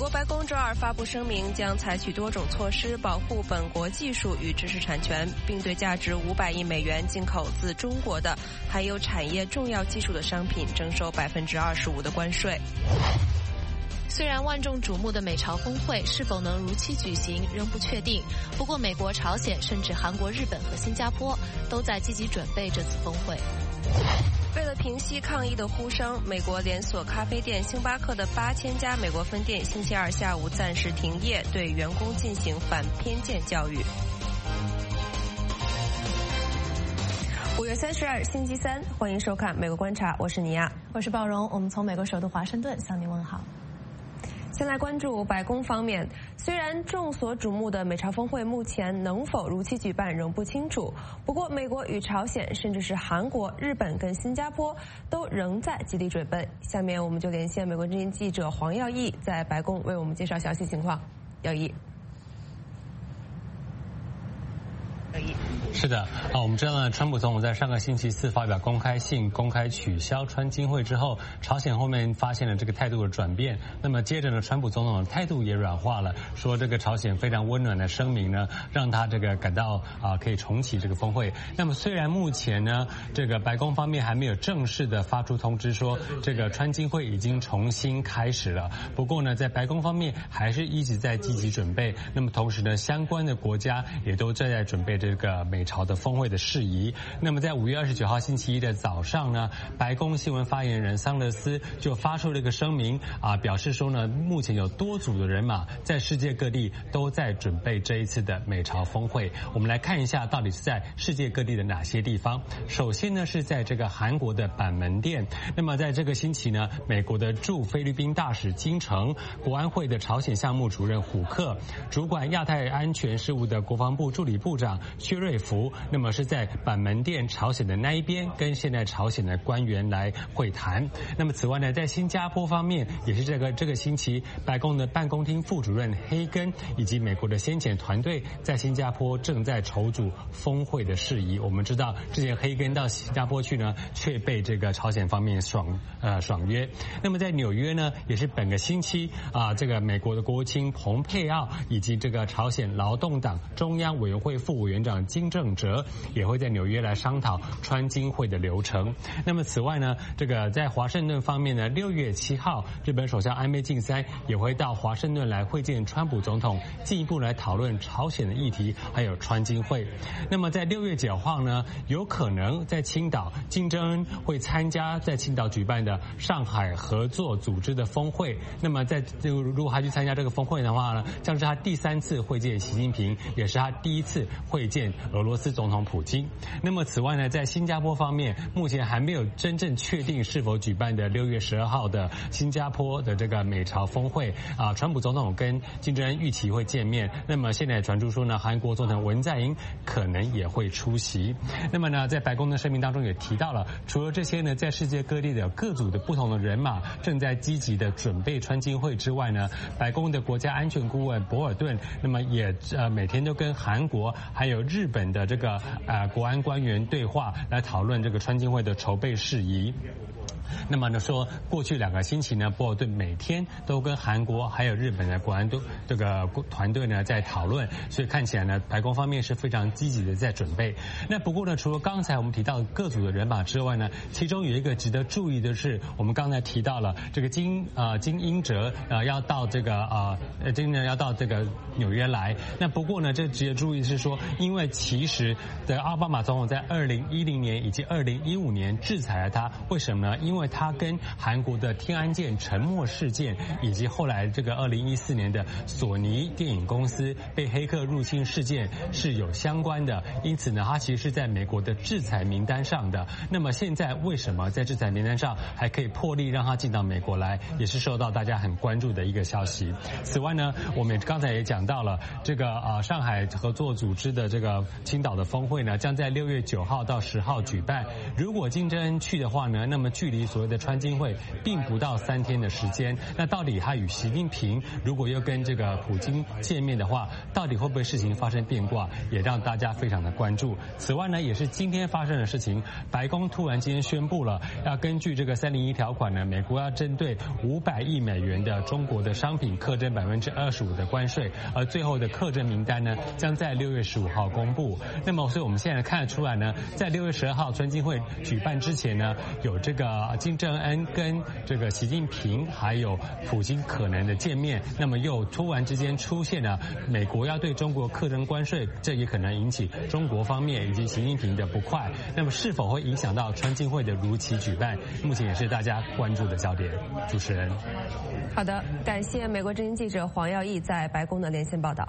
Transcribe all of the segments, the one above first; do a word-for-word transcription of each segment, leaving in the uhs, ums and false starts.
国白宫周二发布声明，将采取多种措施保护本国技术与知识产权，并对价值五百亿美元进口自中国的还有产业重要技术的商品征收百分之二十五的关税。 虽然万众瞩目的美朝峰会是否能如期举行仍不确定，不过美国、朝鲜甚至韩国、日本和新加坡都在积极准备这次峰会。 为了平息抗议的呼声，美国连锁咖啡店星巴克的八千家美国分店星期二下午暂时停业，对员工进行反偏见教育。五月三十二，星期三，欢迎收看《美国观察》，我是尼亚， 我是鲍荣，我们从美国首都华盛顿向您问好。 先来关注白宫方面，虽然众所瞩目的美朝峰会目前能否如期举办仍不清楚，不过美国与朝鲜，甚至是韩国、日本跟新加坡都仍在极力准备。下面我们就连线美国之音记者黄耀义，在白宫为我们介绍详细情况。耀义。 是的，啊，我们知道呢，川普总统在上个星期四发表公开信，公开取消川金会之后，朝鲜后面发现了这个态度的转变。那么接着呢，川普总统的态度也软化了，说这个朝鲜非常温暖的声明呢，让他这个感到啊可以重启这个峰会。那么虽然目前呢，这个白宫方面还没有正式的发出通知说这个川金会已经重新开始了，不过呢，在白宫方面还是一直在积极准备。那么同时呢，相关的国家也都正在准备这个美朝的峰会的事宜。那么在五月二十九号星期一的早上呢，白宫新闻发言人桑德斯就发出了一个声明啊，表示说呢，目前有多组的人马在世界各地都在准备这一次的美朝峰会。我们来看一下到底是在世界各地的哪些地方。首先呢，是在这个韩国的板门店。那么在这个星期呢，美国的驻菲律宾大使金城、国安会的朝鲜项目主任虎克、主管亚太安全事务的国防部助理部长薛瑞福，那么是在板门店朝鲜的那一边跟现在朝鲜的官员来会谈。那么此外呢，在新加坡方面也是这个这个星期，白宫的办公厅副主任黑根以及美国的先遣团队在新加坡正在筹组峰会的事宜。我们知道之前黑根到新加坡去呢，却被这个朝鲜方面爽呃爽约。那么在纽约呢，也是本个星期啊，这个美国的国务卿蓬佩奥以及这个朝鲜劳动党中央委员会副委员长金正哲也会在纽约来商讨川金会的流程。那么此外呢，这个在华盛顿方面呢，六月七号，日本首相安倍晋三也会到华盛顿来会见川普总统，进一步来讨论朝鲜的议题，还有川金会。那么在六月九号呢，有可能在青岛，金正恩会参加在青岛举办的上海合作组织的峰会。那么在如果他去参加这个峰会的话呢，将是他第三次会见习近平，也是他第一次会见俄罗斯总统普京。那么此外呢，在新加坡方面，目前还没有真正确定是否举办的六月十二号的新加坡的这个美朝峰会啊，川普总统跟金正恩预期会见面。那么现在传出说呢，韩国总统文在寅可能也会出席。那么呢，在白宫的声明当中也提到了，除了这些呢，在世界各地的各组的不同的人马正在积极的准备川金会之外呢，白宫的国家安全顾问博尔顿，那么也呃每天都跟韩国还有日本的这个呃国安官员对话，来讨论这个川金会的筹备事宜。那么呢，说过去两个星期呢，博尔顿每天都跟韩国还有日本的国安都这个团队呢在讨论，所以看起来呢，白宫方面是非常积极的在准备。那不过呢，除了刚才我们提到各组的人马之外呢，其中有一个值得注意的是，我们刚才提到了这个金呃金英哲呃要到这个呃呃金呢要到这个纽约来。那不过呢，这值得注意是说，因为其实的奥巴马总统在二零一零年以及二零一五年制裁了他，为什么呢？因为他跟韩国的天安舰沉没事件，以及后来这个二零一四年的索尼电影公司被黑客入侵事件是有相关的，因此呢，他其实是在美国的制裁名单上的。那么现在为什么在制裁名单上还可以破例让他进到美国来，也是受到大家很关注的一个消息。此外呢，我们刚才也讲到了这个呃上海合作组织的这个青岛的峰会呢，将在六月九号到十号举办。如果金正恩去的话呢，那么距离离所谓的川金会并不到三天的时间。那到底他与习近平如果又跟这个普京见面的话，到底会不会事情发生变卦，也让大家非常的关注。此外呢，也是今天发生的事情，白宫突然今天宣布了，要根据这个三零一条款呢，美国要针对五百亿美元的中国的商品课征百分之二十五的关税，而最后的课征名单呢，将在六月十五号公布。那么，所以我们现在看得出来呢，在六月十二号川金会举办之前呢，有这个金正恩跟这个习近平还有普京可能的见面，那么又突然之间出现了美国要对中国课征关税，这也可能引起中国方面以及习近平的不快。那么是否会影响到川金会的如期举办，目前也是大家关注的焦点。主持人， 好的，感谢美国之音记者黄耀义在白宫的连线报道。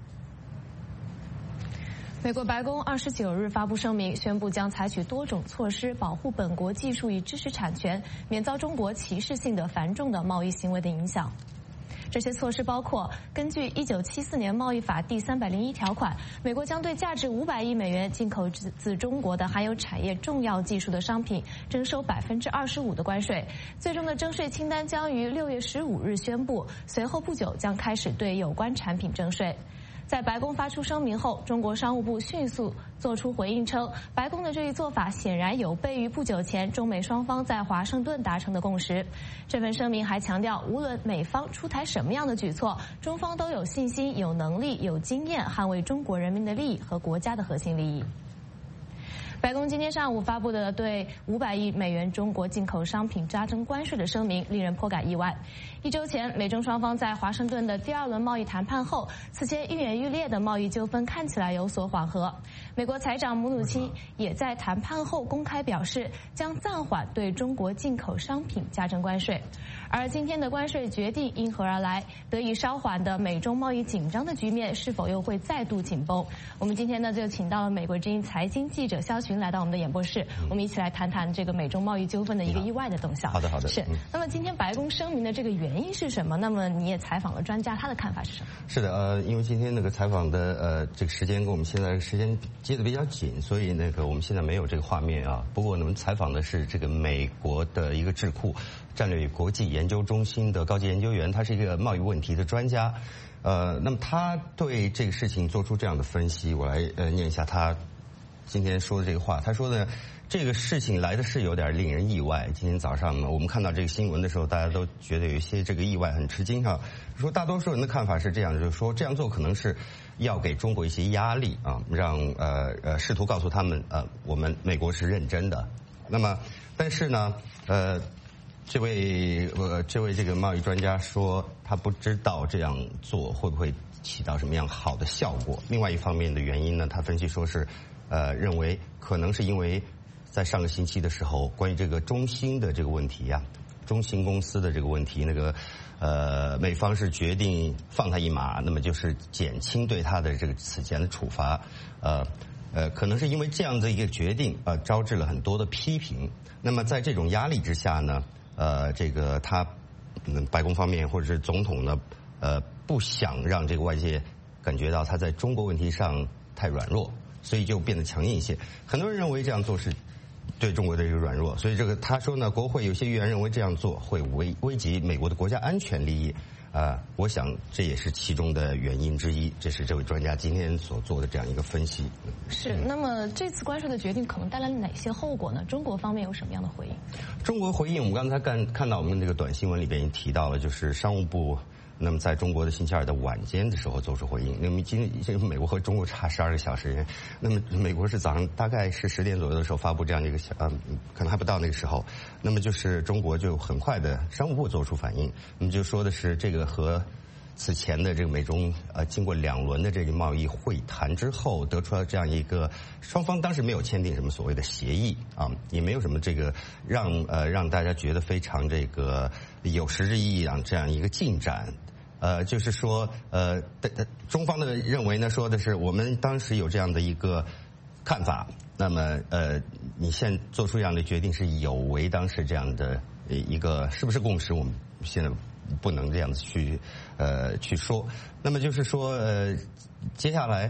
美国白宫二十九日发布声明，宣布将采取多种措施保护本国技术与知识产权，免遭中国歧视性的繁重的贸易行为的影响。这些措施包括根据一九七四年贸易法第三百零一条款，美国将对价值五百亿美元进口自自中国的含有产业重要技术的商品征收百分之二十五的关税。最终的征税清单将于六月十五日宣布，随后不久将开始对有关产品征税。在白宫发出声明后，中国商务部迅速作出回应称，白宫的这一做法显然有悖于不久前中美双方在华盛顿达成的共识。这份声明还强调，无论美方出台什么样的举措，中方都有信心、有能力、有经验捍卫中国人民的利益和国家的核心利益。白宫今天上午发布的对五百亿美元中国进口商品加征关税的声明，令人颇感意外。一周前，美中双方在华盛顿的第二轮贸易谈判后，此前愈演愈烈的贸易纠纷看起来有所缓和。美国财长姆努钦也在谈判后公开表示，将暂缓对中国进口商品加征关税。而今天的关税决定因何而来？得以稍缓的美中贸易紧张的局面是否又会再度紧绷？我们今天呢就请到了美国之音财经记者肖群来到我们的演播室，我们一起来谈谈这个美中贸易纠纷的一个意外的动向。 好的，好的。 是。那么今天白宫声明的这个原因是什么？那么你也采访了专家，他的看法是什么？ 是的，呃，因为今天那个采访的呃这个时间跟我们现在时间接得比较紧，所以那个我们现在没有这个画面啊。不过我们采访的是这个美国的一个智库战略与国际研究中心的高级研究员，他是一个贸易问题的专家。呃，那么他对这个事情做出这样的分析，我来呃念一下他今天说的这个话。他说呢，这个事情来的是有点令人意外。今天早上呢，我们看到这个新闻的时候，大家都觉得有一些这个意外，很吃惊哈。说大多数人的看法是这样的，就是说这样做可能是要给中国一些压力啊，让呃呃试图告诉他们呃我们美国是认真的。那么，但是呢，呃。这位呃，这位这个贸易专家说，他不知道这样做会不会起到什么样好的效果。另外一方面的原因呢，他分析说是，呃，认为可能是因为在上个星期的时候，关于这个中兴的这个问题呀、啊，中兴公司的这个问题，那个呃，美方是决定放他一马，那么就是减轻对他的这个此前的处罚，呃。呃，可能是因为这样的一个决定，呃，招致了很多的批评。那么在这种压力之下呢，呃，这个他，嗯，白宫方面或者是总统呢，呃，不想让这个外界感觉到他在中国问题上太软弱，所以就变得强硬一些。很多人认为这样做是对中国的一个软弱，所以这个他说呢，国会有些议员认为这样做会危危及美国的国家安全利益。啊、呃，我想这也是其中的原因之一，这是这位专家今天所做的这样一个分析。 是，那么这次关税的决定可能带来了哪些后果呢？中国方面有什么样的回应？ 中国回应，我们刚才看看到我们这个短新闻里边也提到了，就是商务部那么在中国的星期二的晚间的时候做出回应。那么今天美国和中国差十二个小时，那么美国是早上大概是十点左右的时候发布这样的一个呃，可能还不到那个时候。那么就是中国就很快的商务部做出反应，那么就说的是这个和此前的这个美中呃经过两轮的这个贸易会谈之后得出了这样一个，双方当时没有签订什么所谓的协议啊，也没有什么这个让呃让大家觉得非常这个有实质意义啊这样一个进展。呃，就是说，呃，中方的认为呢，说的是我们当时有这样的一个看法，那么呃，你现在做出这样的决定是有违当时这样的一个是不是共识？我们现在不能这样子去呃去说。那么就是说，呃，接下来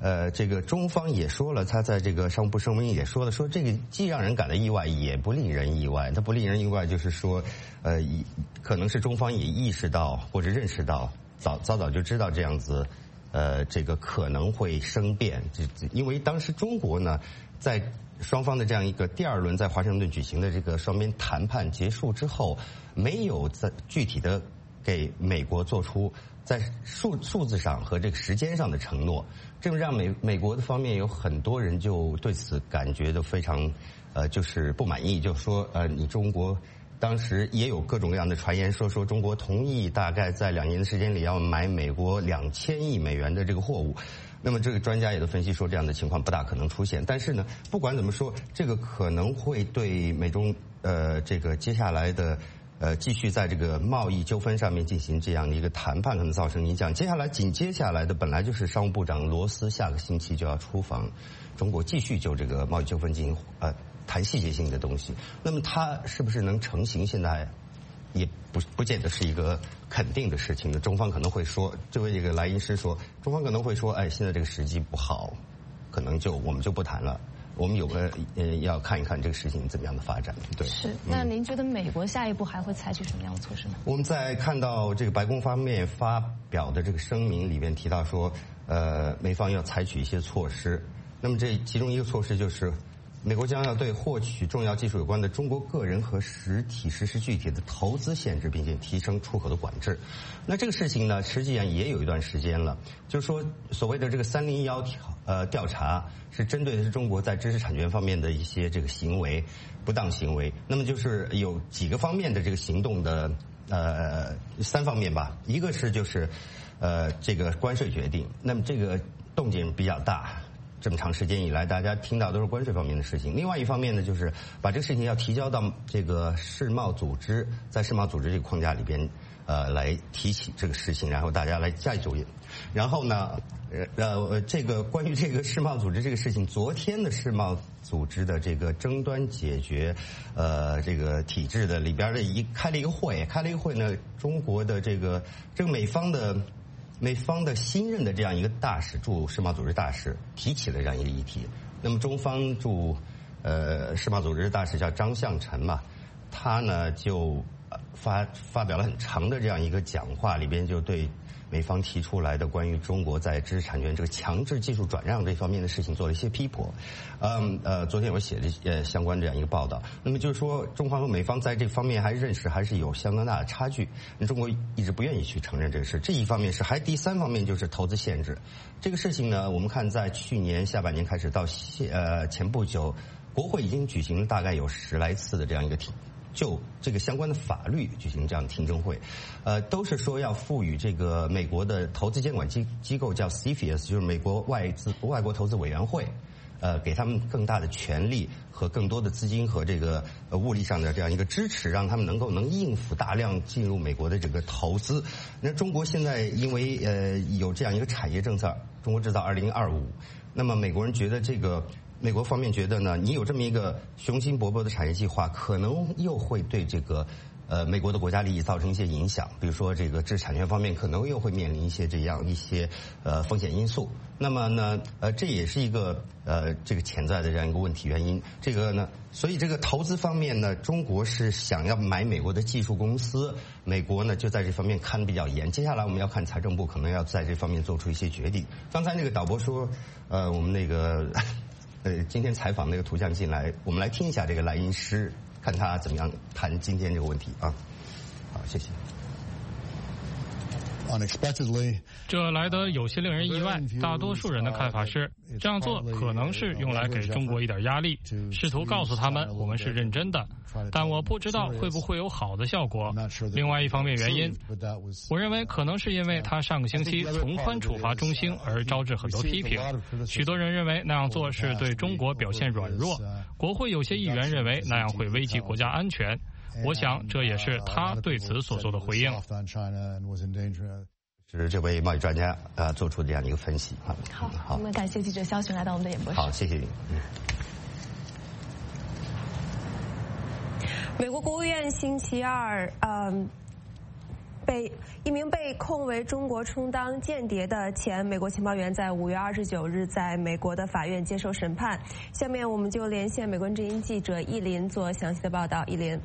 呃，这个中方也说了，他在这个商务部声明也说了，说这个既让人感到意外，也不令人意外。它不令人意外，就是说，呃，可能是中方也意识到或者认识到，早早早就知道这样子，呃，这个可能会生变。因为当时中国呢，在双方的这样一个第二轮在华盛顿举行的这个双边谈判结束之后，没有在具体的给美国做出在数数字上和这个时间上的承诺，这让美美国的方面有很多人就对此感觉到非常呃就是不满意，就说呃你中国当时也有各种各样的传言说说中国同意大概在两年的时间里要买美国两千亿美元的这个货物。那么这个专家也都分析说这样的情况不大可能出现，但是呢，不管怎么说，这个可能会对美中呃这个接下来的呃继续在这个贸易纠纷上面进行这样的一个谈判可能造成影响。接下来紧接下来的本来就是商务部长罗斯下个星期就要出访中国，继续就这个贸易纠纷进行呃谈细节性的东西。那么他是不是能成型，现在也不不见得是一个肯定的事情的。中方可能会说，这位这个莱茵师说，中方可能会说，哎，现在这个时机不好，可能就我们就不谈了。我们有个呃要看一看这个事情怎么样的发展。对， 是。那您觉得美国下一步还会采取什么样的措施呢？ 我们在看到这个白宫方面发表的这个声明里面提到说，呃，美方要采取一些措施。那么这其中一个措施就是，美国将要对获取重要技术有关的中国个人和实体实施具体的投资限制，并且提升出口的管制。那这个事情呢，实际上也有一段时间了。就是说，所谓的这个三零幺调呃调查，是针对的是中国在知识产权方面的一些这个行为不当行为。那么就是有几个方面的这个行动的呃三方面吧。一个是就是呃这个关税决定，那么这个动静比较大。这么长时间以来，大家听到都是关税方面的事情。另外一方面呢，就是把这个事情要提交到这个世贸组织，在世贸组织这个框架里边，呃，来提起这个事情，然后大家来加以注意。然后呢，呃，这个关于这个世贸组织这个事情，昨天的世贸组织的这个争端解决，呃，这个体制的里边的一开了一个会，开了一个会呢，中国的这个这个美方的。美方的新任的这样一个大使驻世贸组织大使提起了这样一个议题，那么中方驻呃世贸组织大使叫张向晨嘛，他呢就发发表了很长的这样一个讲话，里边就对美方提出来的关于中国在知识产权这个强制技术转让这方面的事情做了一些批驳。嗯呃，昨天我写了呃相关这样一个报道。那么就是说，中方和美方在这方面还认识还是有相当大的差距。中国一直不愿意去承认这个事。这一方面是，还第三方面就是投资限制。这个事情呢，我们看在去年下半年开始到呃前不久，国会已经举行了大概有十来次的这样一个听。就这个相关的法律举行这样的听证会，呃，都是说要赋予这个美国的投资监管机机构叫 C F I U S， 就是美国外资外国投资委员会，呃，给他们更大的权利和更多的资金和这个呃物力上的这样一个支持，让他们能够能应付大量进入美国的这个投资。那中国现在因为呃有这样一个产业政策，中国制造二零二五，那么美国人觉得这个。美国方面觉得呢，你有这么一个雄心勃勃的产业计划，可能又会对这个呃美国的国家利益造成一些影响。比如说这个知识产权方面，可能又会面临一些这样一些呃风险因素。那么呢，呃，这也是一个呃这个潜在的这样一个问题原因。这个呢，所以这个投资方面呢，中国是想要买美国的技术公司，美国呢就在这方面看得比较严。接下来我们要看财政部可能要在这方面做出一些决定。刚才那个导播说，呃，我们那个。呃，今天采访那个图像进来，我们来听一下这个莱茵师，看他怎么样谈今天这个问题啊。好，谢谢。 这来得有些令人意外。大多数人的看法是，这样做可能是用来给中国一点压力，试图告诉他们我们是认真的。但我不知道会不会有好的效果。另外一方面原因，我认为可能是因为他上个星期从宽处罚中兴而招致很多批评。许多人认为那样做是对中国表现软弱，国会有些议员认为那样会危及国家安全。我想这也是他对此所做的回应。 是这位贸易专家呃做出这样一个分析啊。 好，好，我们感谢记者肖群来到我们的演播室。 好，谢谢你。嗯。 美国国务院星期二，嗯。 被一名被控为中国充当间谍的前美国情报员，在五月二十九日在美国的法院接受审判。下面我们就连线美国之音记者易林做详细的报道。易林。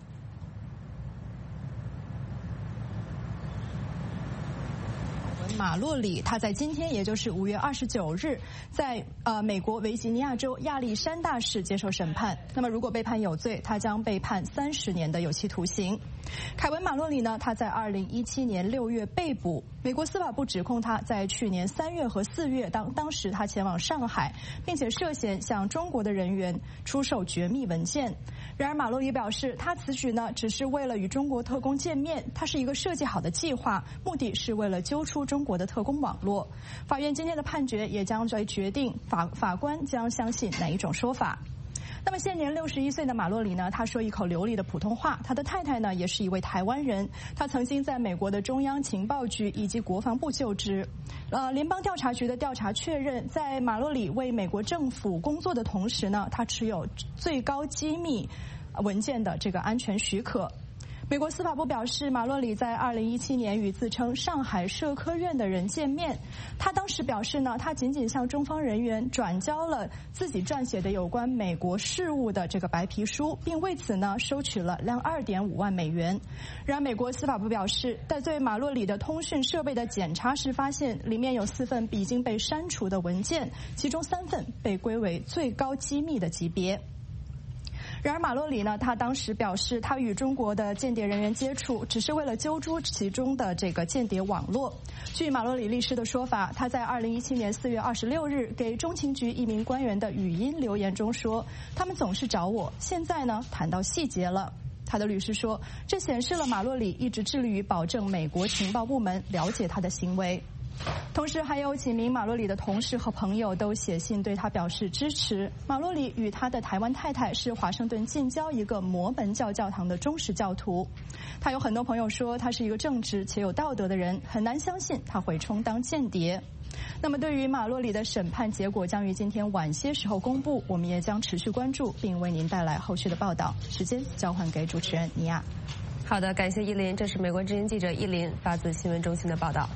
马洛里，他在今天，也就是五月二十九日，在呃美国维吉尼亚州亚历山大市接受审判。那么，如果被判有罪，他将被判三十年的有期徒刑。凯文·马洛里呢，他在二零一七年六月被捕。美国司法部指控他在去年三月和四月，当当时他前往上海，并且涉嫌向中国的人员出售绝密文件。然而，马洛里表示，他此举呢，只是为了与中国特工见面，它是一个设计好的计划，目的是为了揪出中国的特工网络。法院今天的判决也将来决定法法官将相信哪一种说法。那么现年六十一岁的马洛里呢，他说一口流利的普通话，他的太太呢也是一位台湾人，他曾经在美国的中央情报局以及国防部就职。呃，联邦调查局的调查确认，在马洛里为美国政府工作的同时呢，他持有最高机密文件的这个安全许可。美国司法部表示，马洛里在二零一七年与自称上海社科院的人见面。他当时表示呢，他仅仅向中方人员转交了自己撰写的有关美国事务的这个白皮书，并为此呢收取了两二点五万美元。然而，美国司法部表示，在对马洛里的通讯设备的检查时，发现里面有四份已经被删除的文件，其中三份被归为最高机密的级别。然而马洛里呢，他当时表示，他与中国的间谍人员接触，只是为了揪出其中的这个间谍网络。据马洛里律师的说法，他在二零一七年四月二十六日给中情局一名官员的语音留言中说，他们总是找我，现在呢谈到细节了。他的律师说，这显示了马洛里一直致力于保证美国情报部门了解他的行为。同时还有几名马洛里的同事和朋友都写信对他表示支持。马洛里与他的台湾太太是华盛顿近郊一个摩门教教堂的忠实教徒。他有很多朋友说他是一个正直且有道德的人，很难相信他会充当间谍。那么对于马洛里的审判结果将于今天晚些时候公布，我们也将持续关注并为您带来后续的报道。时间交还给主持人尼亚。 好的，感谢依林，这是美国之音记者依林发自新闻中心的报道。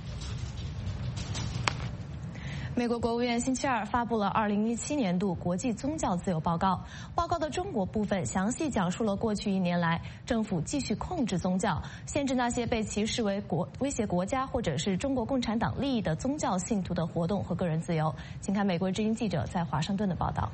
美国国务院星期二发布了二零一七年度国际宗教自由报告。报告的中国部分详细讲述了过去一年来政府继续控制宗教，限制那些被其视为国威胁国家或者是中国共产党利益的宗教信徒的活动和个人自由。请看美国之音记者在华盛顿的报道。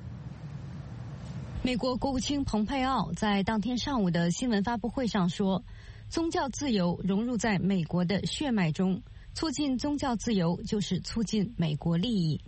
美国国务卿蓬佩奥在当天上午的新闻发布会上说，宗教自由融入在美国的血脉中。促进宗教自由就是促进美国利益。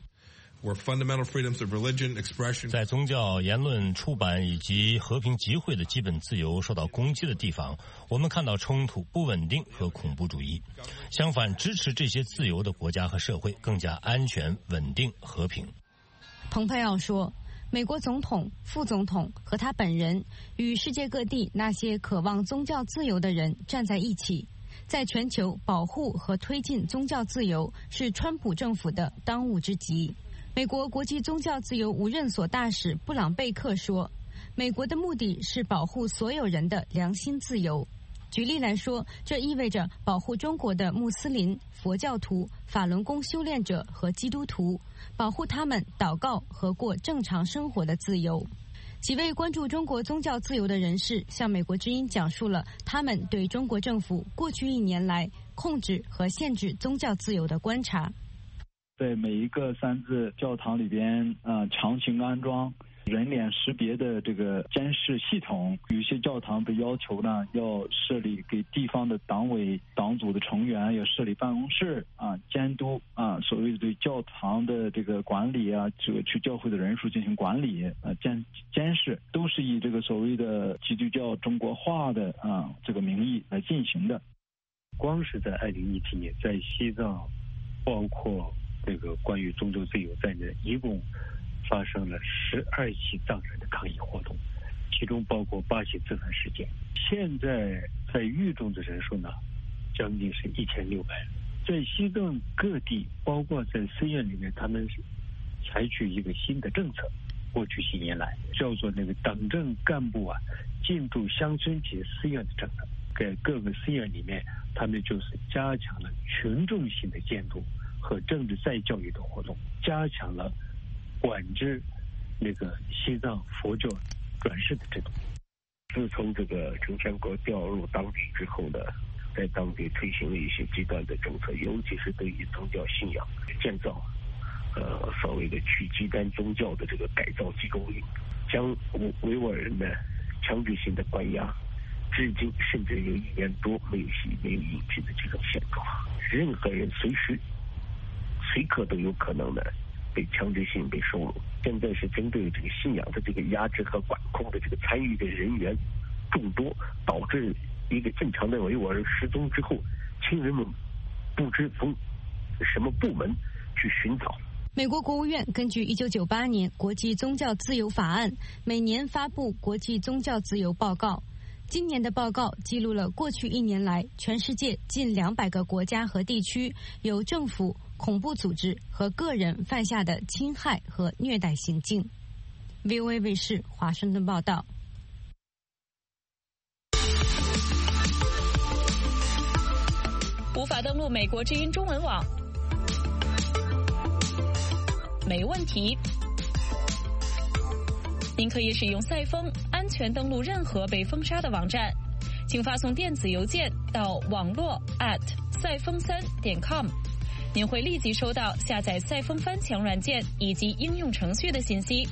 在宗教言论、出版以及和平集会的基本自由受到攻击的地方，我们看到冲突、不稳定和恐怖主义。相反，支持这些自由的国家和社会更加安全、稳定、和平。 蓬佩奥说，美国总统、副总统和他本人与世界各地那些渴望宗教自由的人站在一起。在全球保护和推进宗教自由是川普政府的当务之急。美国国际宗教自由无任所大使布朗贝克说，美国的目的是保护所有人的良心自由。举例来说，这意味着保护中国的穆斯林、佛教徒、法轮功修炼者和基督徒，保护他们祷告和过正常生活的自由。几位关注中国宗教自由的人士向美国之音讲述了他们对中国政府过去一年来控制和限制宗教自由的观察。 在每一个三自教堂里边，呃，强行安装人脸识别的这个监视系统，有些教堂被要求呢要设立给地方的党委党组的成员要设立办公室啊，监督啊，所谓对教堂的这个管理啊，这个去教会的人数进行管理啊，监监视，都是以这个所谓的基督教中国化的啊这个名义来进行的。 光是在二零一七年，在西藏，包括这个关于宗教自由在内，一共发生了十二起藏人的抗议活动，其中包括八起自焚事件。现在在狱中的人数呢，将近是一千六百人。在西藏各地，包括在寺院里面，他们采取一个新的政策，过去几年来叫做那个党政干部啊进驻乡村及寺院的政策。 在各个 C 院里面，他们就是加强了群众性的监督和政治再教育的活动，加强了管制那个西藏佛教转世的制度。 自从这个陈全国调入当地之后呢，在当地推行了一些极端的政策，尤其是对于宗教信仰建造，呃，所谓的去极端宗教的这个改造集中营，将维吾尔人呢强制性的关押，至今甚至有一年多没有洗没有引进的这种现状。任何人随时随刻都有可能呢被强制性被收容。现在是针对这个信仰的这个压制和管控的这个参与的人员众多，导致一个正常的维吾尔人失踪之后，亲人们不知从什么部门去寻找。 美国国务院根据一九九八年国际宗教自由法案，每年发布国际宗教自由报告。今年的报告记录了过去一年来全世界近两百个国家和地区由政府、恐怖组织和个人犯下的侵害和虐待行径。V O A 卫视华盛顿报道。 无法登录美国之音中文网？没问题。您可以使用赛风安全登录任何被封杀的网站，请发送电子邮件到网络 at 赛风三点 com， 您会立即收到下载赛风翻墙软件以及应用程序的信息。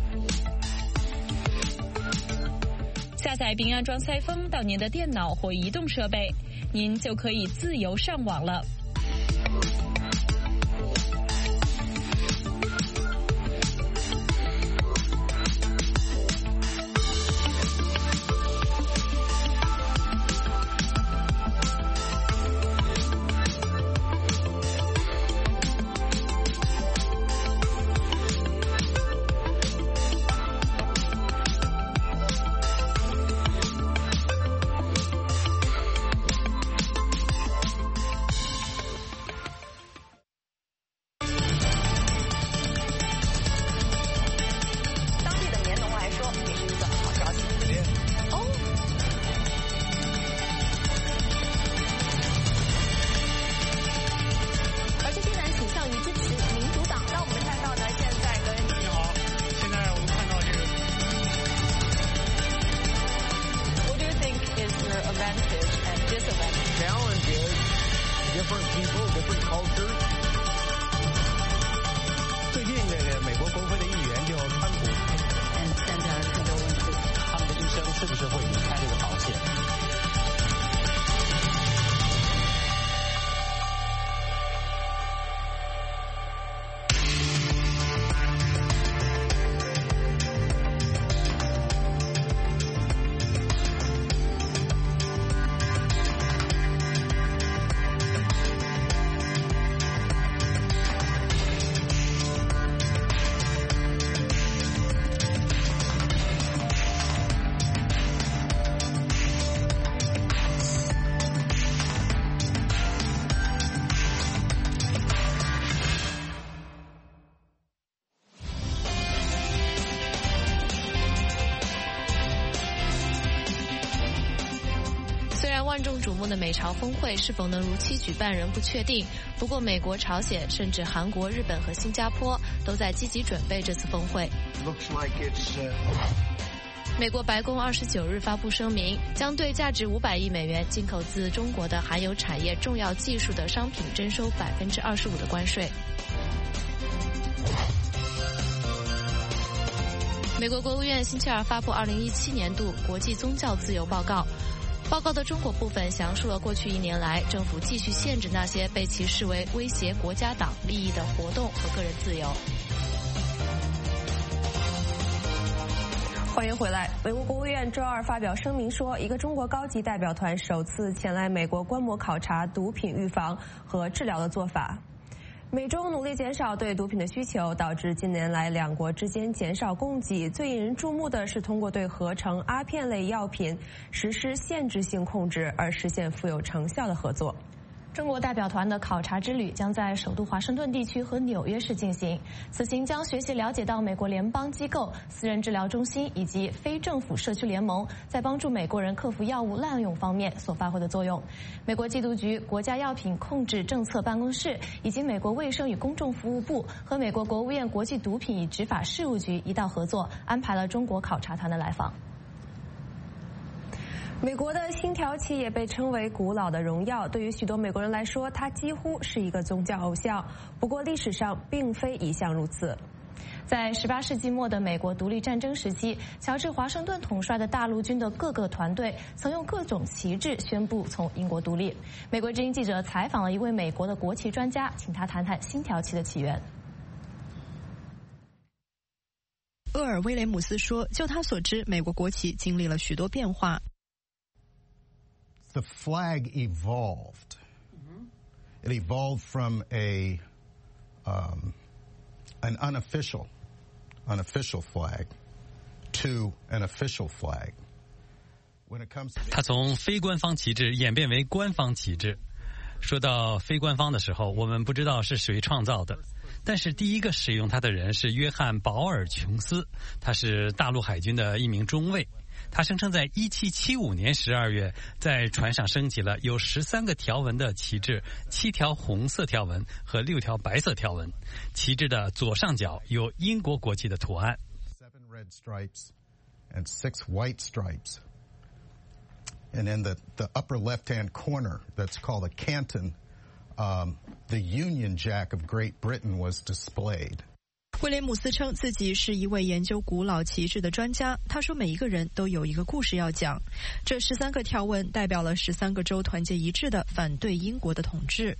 下载并安装赛风到您的电脑或移动设备，您就可以自由上网了。 最近这个美国国会的议员就川普，现在很多问题，他们的一生是不是会离开这个保险？ 万众瞩目的美朝峰会是否能如期举办仍不确定。不过，美国、朝鲜，甚至韩国、日本和新加坡都在积极准备这次峰会。美国白宫二十九日发布声明，将对价值五百亿美元进口自中国的含有产业重要技术的商品征收百分之二十五的关税。美国国务院星期二发布二零一七年度国际宗教自由报告。报告的中国部分详述了过去一年来政府继续限制那些被其视为威胁国家党利益的活动和个人自由。 欢迎回来。美国国务院周二发表声明说，一个中国高级代表团首次前来美国观摩考察毒品预防和治疗的做法。美中努力减少对毒品的需求，导致近年来两国之间减少供给。最引人注目的是通过对合成阿片类药品实施限制性控制而实现富有成效的合作。 中国代表团的考察之旅将在首都华盛顿地区和纽约市进行。此行将学习了解到美国联邦机构、私人治疗中心以及非政府社区联盟在帮助美国人克服药物滥用方面所发挥的作用。美国缉毒局、国家药品控制政策办公室以及美国卫生与公众服务部和美国国务院国际毒品与执法事务局一道合作，安排了中国考察团的来访。 美国的星条旗也被称为古老的荣耀，对于许多美国人来说，它几乎是一个宗教偶像。不过历史上并非一向如此。 在十八世纪末的美国独立战争时期，乔治·华盛顿统帅的大陆军的各个团队曾用各种旗帜宣布从英国独立。美国之音记者采访了一位美国的国旗专家，请他谈谈星条旗的起源。 厄尔·威廉姆斯说，就他所知，美国国旗经历了许多变化。 The flag evolved. It evolved from a um, an unofficial, unofficial flag to an official flag. When it comes to 它从非官方旗帜演变为官方旗帜。说到非官方的时候，我们不知道是谁创造的，但是第一个使用它的人是约翰·保尔·琼斯，他是大陆海军的一名中尉。他声称在一七七五年十二月在船上升起了有十三个条纹的旗帜，七条红色条纹和六条白色条纹。旗帜的左上角有英国国旗的图案。 Seven red stripes and six white stripes. And in the, the upper left-hand corner, that's called a canton, um, the Union Jack of Great Britain was displayed. 威廉姆斯称自己是一位研究古老旗帜的专家。他说，每一个人都有一个故事要讲。这十三个条纹代表了十三个州团结一致的反对英国的统治。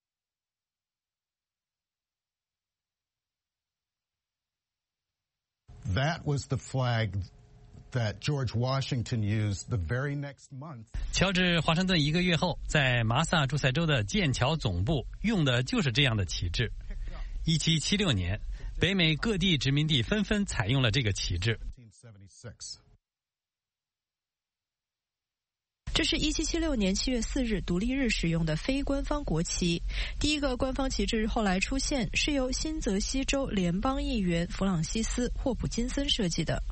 That was the flag that George Washington used the very next month. 乔治·华盛顿一个月后，在麻萨诸塞州的剑桥总部用的就是这样的旗帜。一七七六年。北美各地殖民地纷纷采用了这个旗帜。 这是一七七六年七月四日独立日使用的非官方国旗。第一个官方旗帜后来出现，是由新泽西州联邦议员弗朗西斯·霍普金森设计的。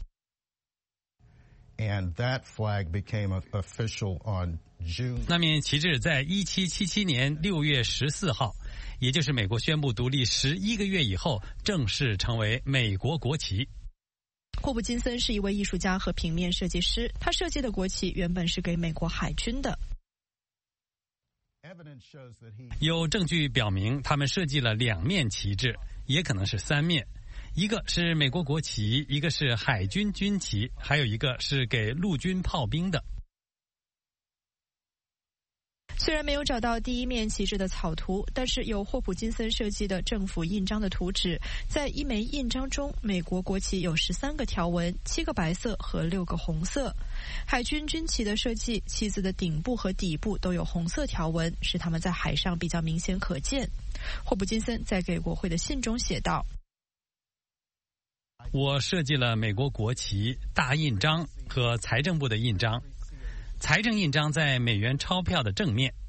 And that flag became official on June. 那面旗帜在一七七七年六月十四号，也就是美国宣布独立十一个月以后，正式成为美国国旗。 霍普金森是一位艺术家和平面设计师，他设计的国旗原本是给美国海军的。 有证据表明，他们设计了两面旗帜，也可能是三面。一个是美国国旗，一个是海军军旗，还有一个是给陆军炮兵的。 虽然没有找到第一面旗帜的草图，但是有霍普金森设计的政府印章的图纸。在一枚印章中，美国国旗有十三个条纹，七个白色和六个红色。海军军旗的设计，旗子的顶部和底部都有红色条纹，使它们在海上比较明显可见。霍普金森在给国会的信中写道： 我设计了美国国旗大印章和财政部的印章。财政印章在美元钞票的正面。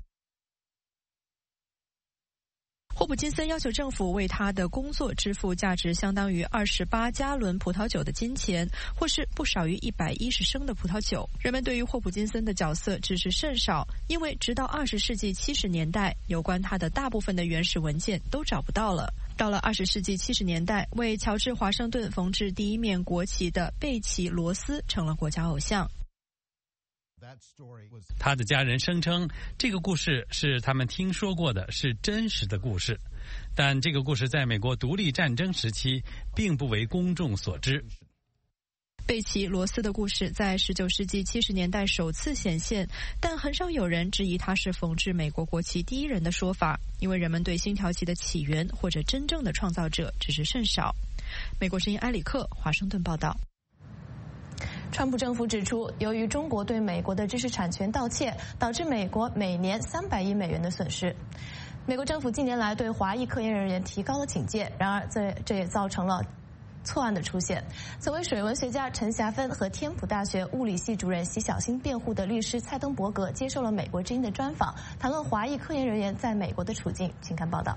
霍普金森要求政府为他的工作支付价值相当于二十八加仑葡萄酒的金钱，或是不少于一百一十升的葡萄酒。人们对于霍普金森的角色支持甚少，因为直到二十世纪七十年代，有关他的大部分的原始文件都找不到了。到了二十世纪七十年代，为乔治·华盛顿缝制第一面国旗的贝奇·罗斯成了国家偶像。 他的家人声称，这个故事是他们听说过的，是真实的故事。但这个故事在美国独立战争时期并不为公众所知。 贝奇·罗斯的故事在十九世纪七十年代首次显现，但很少有人质疑他是缝制美国国旗第一人的说法，因为人们对星条旗的起源或者真正的创造者只是甚少。美国之音埃里克华盛顿报道。 川普政府指出，由于中国对美国的知识产权盗窃，导致美国每年三百亿美元的损失。美国政府近年来对华裔科研人员提高了警戒，然而这这也造成了错案的出现。曾为水文学家陈霞芬和天普大学物理系主任席小新辩护的律师蔡登伯格接受了美国之音的专访，谈论华裔科研人员在美国的处境。请看报道。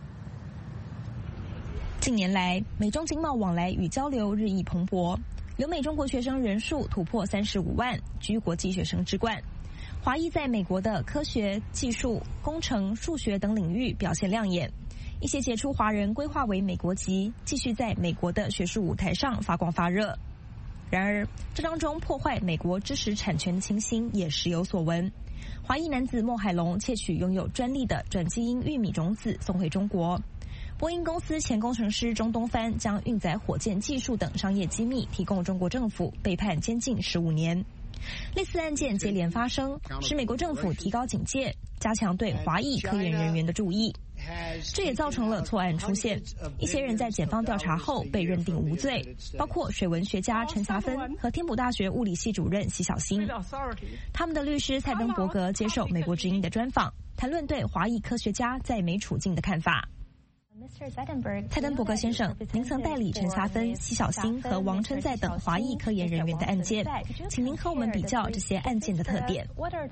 近年来，美中经贸往来与交流日益蓬勃，留美中国学生人数突破三十五万，居国际学生之冠。华裔在美国的科学、技术、工程、数学等领域表现亮眼，一些杰出华人规划为美国籍，继续在美国的学术舞台上发光发热。然而，这当中破坏美国知识产权的情形也时有所闻。华裔男子莫海龙窃取拥有专利的转基因玉米种子送回中国。波音公司前工程师钟东帆将运载火箭技术等商业机密提供中国政府，被判监禁十五年。类似案件接连发生，使美国政府提高警戒，加强对华裔科研人员的注意。这也造成了错案出现，一些人在检方调查后被认定无罪，包括水文学家陈霞芬和天普大学物理系主任席小新。他们的律师蔡登伯格接受美国之音的专访，谈论对华裔科学家在美处境的看法。蔡登伯格先生，您曾代理陈霞芬、席小新和王春在等华裔科研人员的案件，请您和我们比较这些案件的特点。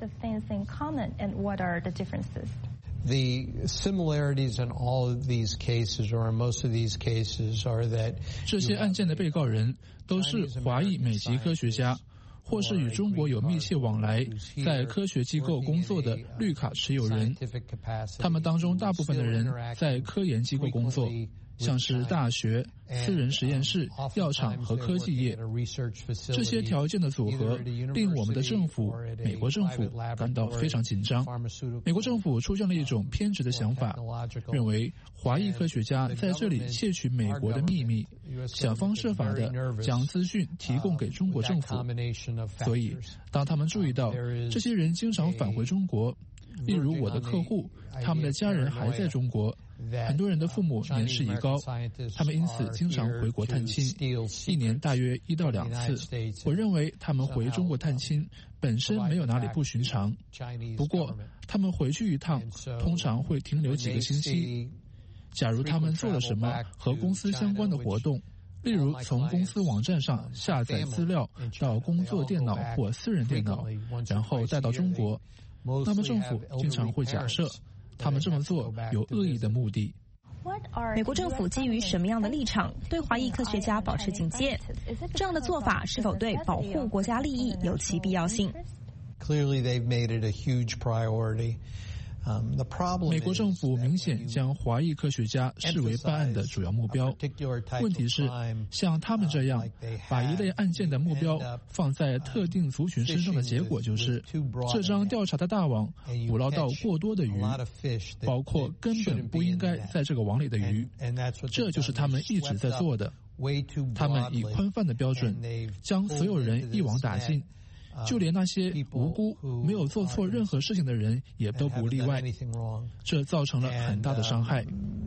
The similarities in all of these cases, or in most of these cases, are that 这些案件的被告人都是华裔美籍科学家，或是与中国有密切往来，在科学机构工作的绿卡持有人。他们当中大部分的人在科研机构工作，像是大学、私人实验室、药厂和科技业。这些条件的组合令我们的政府，美国政府感到非常紧张。美国政府出现了一种偏执的想法，认为华裔科学家在这里窃取美国的秘密，想方设法地将资讯提供给中国政府。所以，当他们注意到这些人经常返回中国，例如我的客户，他们的家人还在中国，很多人的父母年事已高，他们因此经常回国探亲，一年大约一到两次。我认为他们回中国探亲本身没有哪里不寻常，不过他们回去一趟通常会停留几个星期。假如他们做了什么和公司相关的活动，例如从公司网站上下载资料到工作电脑或私人电脑，然后带到中国，那么政府经常会假设他们这么做有恶意的目的。 美国政府基于什么样的立场对华裔科学家保持警戒？这样的做法是否对保护国家利益有其必要性？ Clearly, they've made it a huge priority. 美国政府明显将华裔科学家视为办案的主要目标。问题是，像他们这样把一类案件的目标放在特定族群身上的结果就是，这张调查的大网捕捞到过多的鱼，包括根本不应该在这个网里的鱼。这就是他们一直在做的。他们以宽泛的标准将所有人一网打尽。就连那些无辜、没有做错任何事情的人也都不例外，这造成了很大的伤害。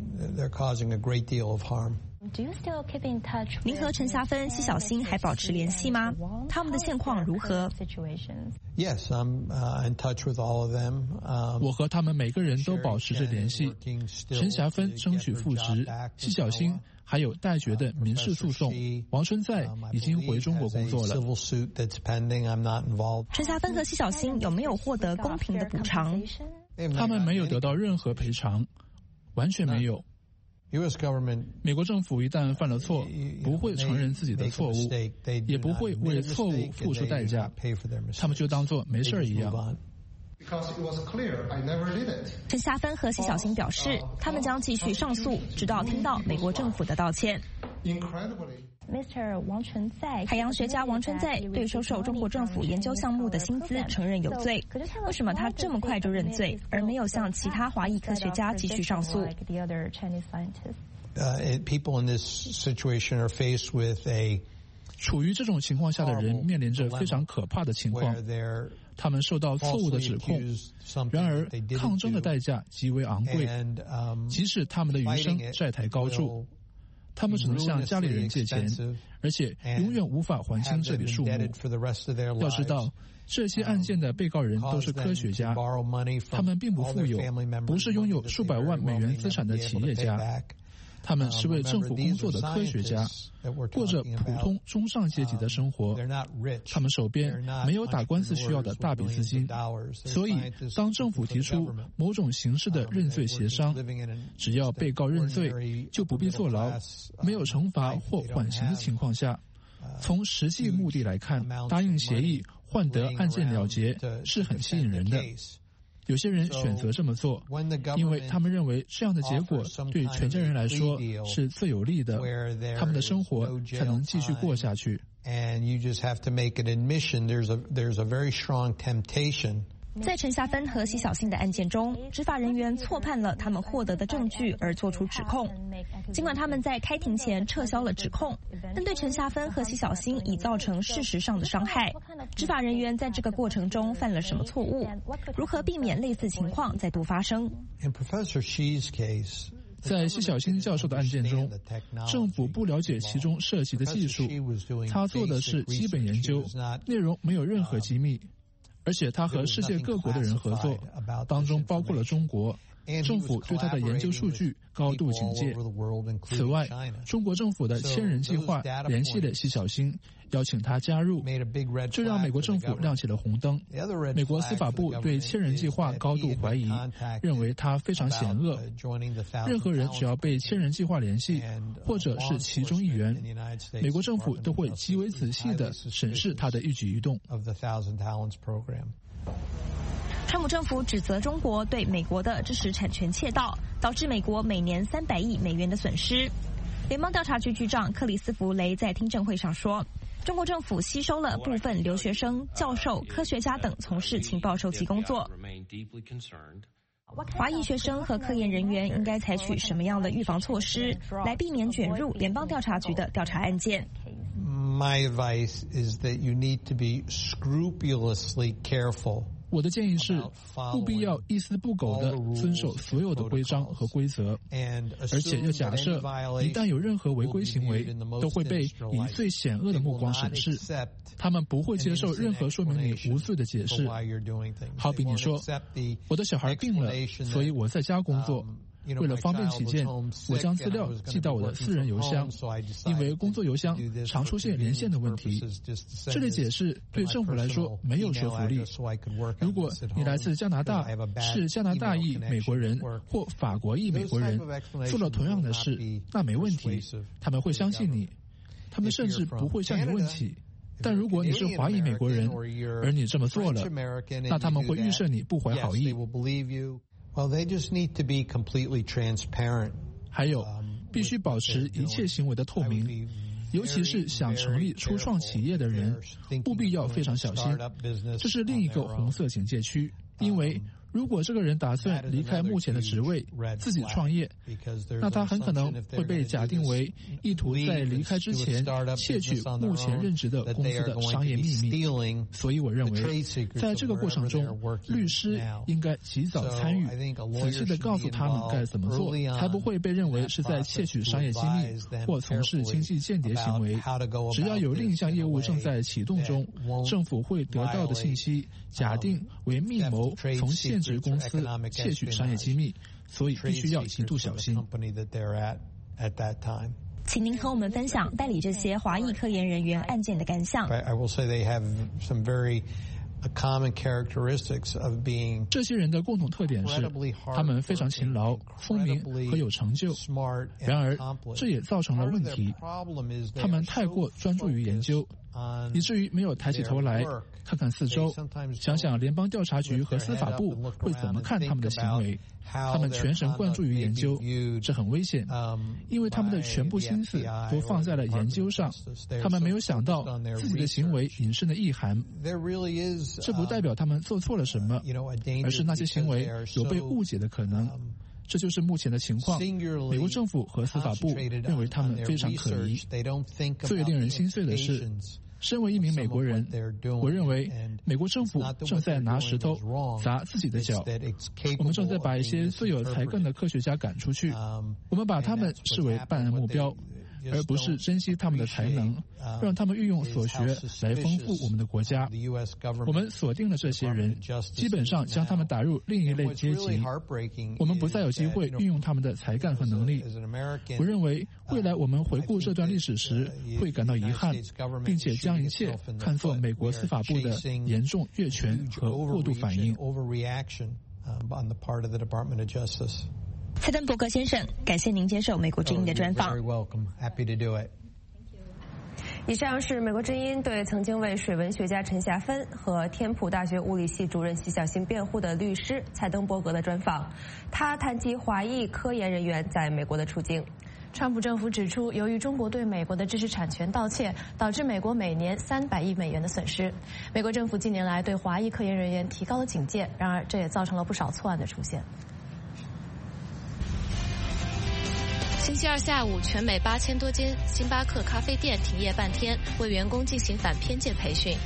您和陈霞芬、席小新还保持联系吗？他们的现况如何？ Yes, I'm uh, in touch with all of them. 我和他们每个人都保持着联系。陈霞芬争取复职，席小新还有待决的民事诉讼，王春在已经回中国工作了。 陈霞芬和席小新有没有获得公平的补偿？ 他们没有得到任何赔偿，完全没有。美国政府一旦犯了错，不会承认自己的错误，也不会为错误付出代价，他们就当作没事一样。 陈霞芬和席小新表示，他们将继续上诉，直到听到美国政府的道歉。海洋学家王春在对收受中国政府研究项目的薪资承认有罪，为什么他这么快就认罪，而没有像其他华裔科学家继续上诉 ？Uh, people in this situation are faced with a 处于这种情况下的人面临着非常可怕的情况，他们受到错误的指控，然而抗争的代价极为昂贵，即使他们的余生债台高筑，他们只能向家里人借钱，而且永远无法还清这笔数目。要知道，这些案件的被告人都是科学家，他们并不富有，不是拥有数百万美元资产的企业家。 他们是为政府工作的科学家，过着普通中上阶级的生活。他们手边没有打官司需要的大笔资金，所以当政府提出某种形式的认罪协商，只要被告认罪，就不必坐牢，没有惩罚或缓刑的情况下，从实际目的来看，答应协议换得案件了结是很吸引人的。有些人选择这么做，因为他们认为这样的结果对全家人来说是最有利的，他们的生活才能继续过下去。 在陈夏芬和奚晓星的案件中，执法人员错判了他们获得的证据而做出指控。尽管他们在开庭前撤销了指控，但对陈夏芬和奚晓星已造成事实上的伤害。执法人员在这个过程中犯了什么错误？如何避免类似情况再度发生？ 在奚晓星教授的案件中，政府不了解其中涉及的技术，他做的是基本研究，内容没有任何机密。而且他和世界各国的人合作，当中包括了中国。政府对他的研究数据高度警戒。此外，中国政府的千人计划联系了奚晓星，邀请他加入，这让美国政府亮起了红灯。美国司法部对千人计划高度怀疑，认为他非常险恶。任何人只要被千人计划联系，或者是其中一员，美国政府都会极为仔细地审视他的一举一动。 川普政府指责中国对美国的知识产权窃盗，导致美国每年三百亿美元的损失。联邦调查局局长克里斯弗雷在听证会上说，中国政府吸收了部分留学生、教授、科学家等从事情报收集工作。华裔学生和科研人员应该采取什么样的预防措施，来避免卷入联邦调查局的调查案件 ？My advice is that you need to be scrupulously careful. 我的建议是，务必要一丝不苟地遵守所有的规章和规则，而且要假设一旦有任何违规行为，都会被以最险恶的目光审视。他们不会接受任何说明你无罪的解释。好比你说，我的小孩病了，所以我在家工作。为了方便起见，我将资料寄到我的私人邮箱，因为工作邮箱常出现连线的问题。这类解释对政府来说没有说服力。如果你来自加拿大，是加拿大裔美国人或法国裔美国人，做了同样的事，那没问题，他们会相信你，他们甚至不会向你问起。但如果你是华裔美国人，而你这么做了，那他们会预设你不怀好意。 Well, they just need to be completely transparent. 还有，必须保持一切行为的透明，尤其是想成立初创企业的人，务必要非常小心。这是另一个红色警戒区，因为如果这个人打算离开目前的职位，自己创业，那他很可能会被假定为意图在离开之前窃取目前任职的公司的商业秘密。所以我认为，在这个过程中，律师应该及早参与，仔细地告诉他们该怎么做，才不会被认为是在窃取商业机密或从事经济间谍行为。只要有另一项业务正在启动中，政府会得到的信息假定为密谋从现职公司窃取商业机密，所以必须要极度小心。 请您和我们分享代理这些华裔科研人员案件的感想。 I will say they have some very common characteristics of being 这些人的共同特点是，他们非常勤劳、聪明和有成就。然而，这也造成了问题。他们太过专注于研究，以至于没有抬起头来看看四周，想想联邦调查局和司法部会怎么看他们的行为。他们全神贯注于研究，这很危险，因为他们的全部心思都放在了研究上。他们没有想到自己的行为引申的意涵。这不代表他们做错了什么，而是那些行为有被误解的可能。这就是目前的情况。美国政府和司法部认为他们非常可疑。最令人心碎的是，身为一名美国人，我认为美国政府正在拿石头砸自己的脚。我们正在把一些最有才干的科学家赶出去，我们把他们视为办案目标。 而不是珍惜他们的才能，让他们运用所学来丰富我们的国家。我们锁定了这些人，基本上将他们打入另一类阶级。我们不再有机会运用他们的才干和能力。我认为未来我们回顾这段历史时会感到遗憾，并且将一切看作美国司法部的严重越权和过度反应。 蔡登伯格先生，感谢您接受美国之音的专访。 以上是美国之音对曾经为水文学家陈霞芬和天普大学物理系主任徐小新辩护的律师蔡登伯格的专访。他谈及华裔科研人员在美国的处境。 川普政府指出，由于中国对美国的知识产权盗窃，导致美国每年三百亿美元的损失。美国政府近年来对华裔科研人员提高了警戒，然而这也造成了不少错案的出现。 星期二下午，全美八千多间星巴克咖啡店停业半天，为员工进行反偏见培训。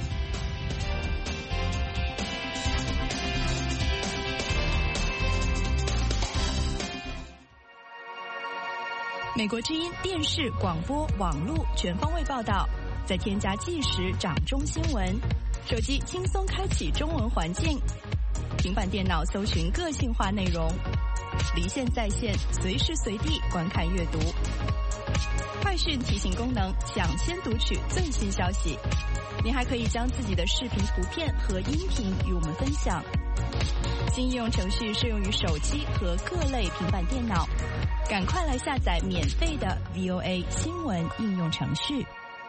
美国之音电视、广播、网络全方位报道，再添加即时掌中新闻，手机轻松开启中文环境，平板电脑搜寻个性化内容，离线在线，随时随地观看阅读。快讯提醒功能，抢先读取最新消息。您还可以将自己的视频、图片和音频与我们分享。新应用程序适用于手机和各类平板电脑，赶快来下载免费的 V O A 新闻应用程序。